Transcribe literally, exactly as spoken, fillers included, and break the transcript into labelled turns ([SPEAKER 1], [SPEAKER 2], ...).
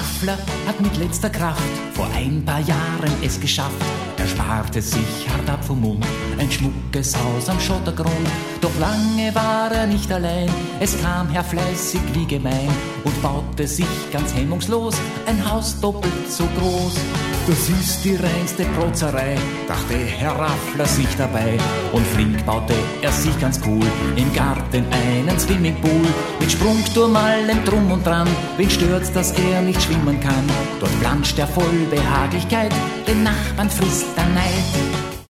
[SPEAKER 1] Raffler hat mit letzter Kraft vor ein paar Jahren es geschafft. Er sparte sich hart ab vom Mund, ein schmuckes Haus am Schottergrund. Doch lange war er nicht allein, es kam Herr Fleißig wie gemein und baute sich ganz hemmungslos ein Haus doppelt so groß. Das ist die reinste Protzerei, dachte Herr Raffler sich dabei. Und flink baute er sich ganz cool im Garten einen Swimmingpool. Mit Sprungturm, allem drum und dran, wen stört's, dass er nicht schwimmen kann? Dort planscht er voll Behaglichkeit, den Nachbarn frisst der Neid.